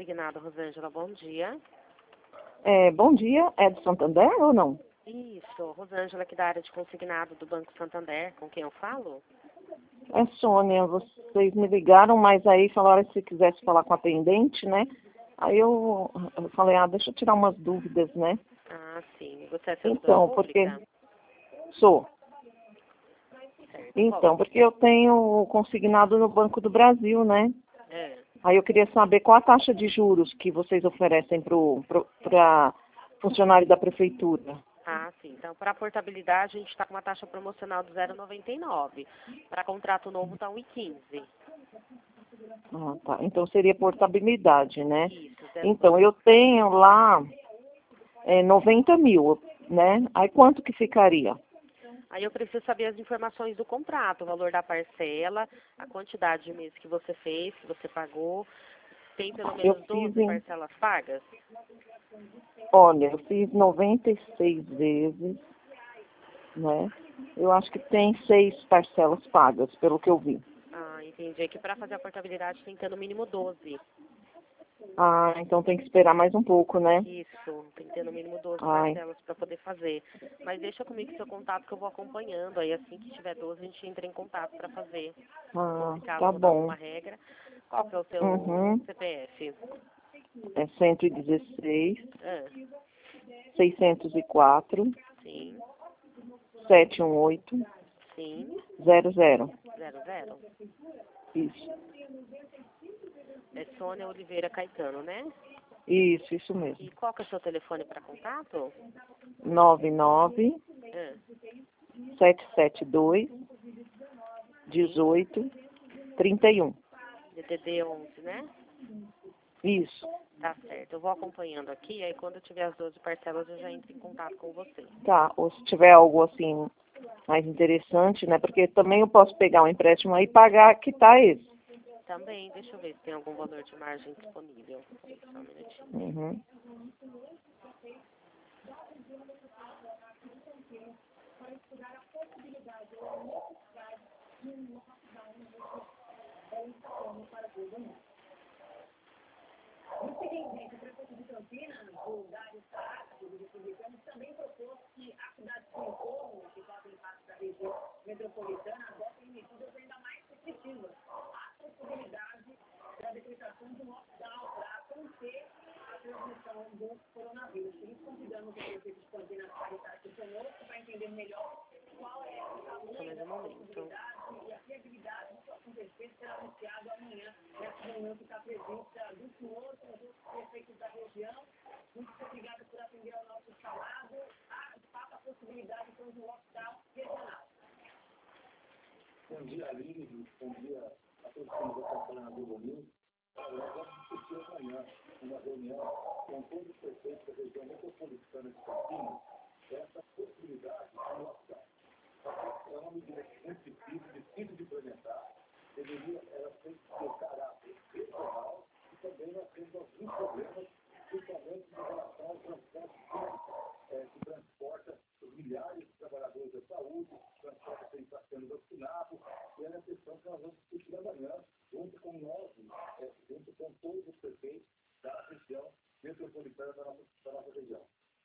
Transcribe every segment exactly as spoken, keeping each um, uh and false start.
Consignado, Rosângela, bom dia. É, bom dia, é do Santander ou não? Isso, Rosângela aqui da área de consignado do Banco Santander, com quem eu falo? É Sônia, vocês me ligaram, mas aí falaram que se quisesse falar com a atendente, né? Aí eu, eu falei, ah, deixa eu tirar umas dúvidas, né? Ah, sim. Você é servidora Então, pública? porque sou. Certo. Então, porque eu tenho consignado no Banco do Brasil, né? É. Aí eu queria saber qual a taxa de juros que vocês oferecem para funcionário da prefeitura. Ah, sim. Então, para portabilidade, a gente está com uma taxa promocional de zero vírgula noventa e nove. Para contrato novo, está um vírgula quinze. Ah, tá. Então seria portabilidade, né? Isso, zero. Então, eu tenho lá é, noventa mil, né? Aí quanto que ficaria? Aí eu preciso saber as informações do contrato, o valor da parcela, a quantidade de meses que você fez, que você pagou. Tem pelo Eu menos fiz doze em, parcelas pagas? olha, eu fiz noventa e seis vezes, né? Eu acho que tem seis parcelas pagas, pelo que eu vi. Ah, entendi. É que para fazer a portabilidade tem que ter no mínimo doze. Ah, então tem que esperar mais um pouco, né? Isso, tem que ter no mínimo doze Ai, parcelas para poder fazer. Mas deixa comigo seu contato que eu vou acompanhando. Aí assim que tiver doze a gente entra em contato para fazer. ah, Se caso tá mudar bom. alguma regra. Qual que é o seu Uhum. C P F? É cento e dezesseis, Ah, seiscentos e quatro, sim, setecentos e dezoito, sim, zero zero. zero zero. Isso, É Sônia Oliveira Caetano, né? isso, isso mesmo. E qual que é o seu telefone para contato? nove nove Ah, sete sete dois, dezoito, trinta e um. D D D onze, né? Isso. Tá certo. Eu vou acompanhando aqui, aí quando eu tiver as doze parcelas eu já entro em contato com você. Tá, ou se tiver algo assim mais interessante, né? Porque também eu posso pegar um empréstimo aí e pagar, quitar esse. Também, deixa eu ver se tem algum valor de margem disponível. Só um minutinho. Uhum. Só mais um momento. Bom dia, Aline. Bom dia a todos que nos acompanham na Globo News. Nós vamos discutir amanhã, uma reunião com todos os prefeitos da região metropolitana de Campinas, essa possibilidade de lockdown. É uma medida muito difícil, difícil de implementar. Deveria, ela tem que ter caráter regional e também nós temos alguns problemas, principalmente em relação ao transporte público, é, que transporta os milhares de trabalhadores da saúde, transporta quem está sendo vacinado, e é uma questão que nós vamos discutir amanhã, junto com nós, é, junto com todos os prefeitos da região metropolitana da nossa, da nossa região.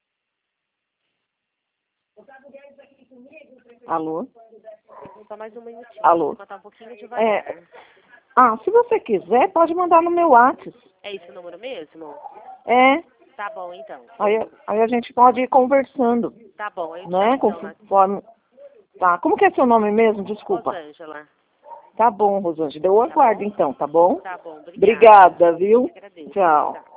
Alô? Só mais um minutinho. Alô? Vou botar um pouquinho devagar. É, ah, se você quiser, pode mandar no meu WhatsApp. É esse o número mesmo? É, Tá bom, então. aí, aí a gente pode ir conversando, Tá bom, eu te né? chamo, então, na... Conforme... Tá, como que é seu nome mesmo? Desculpa. Rosângela. Tá bom, Rosângela. Eu aguardo bom? então, tá bom? Tá bom, obrigada. Obrigada, viu? Agradeço. Tchau. Tchau.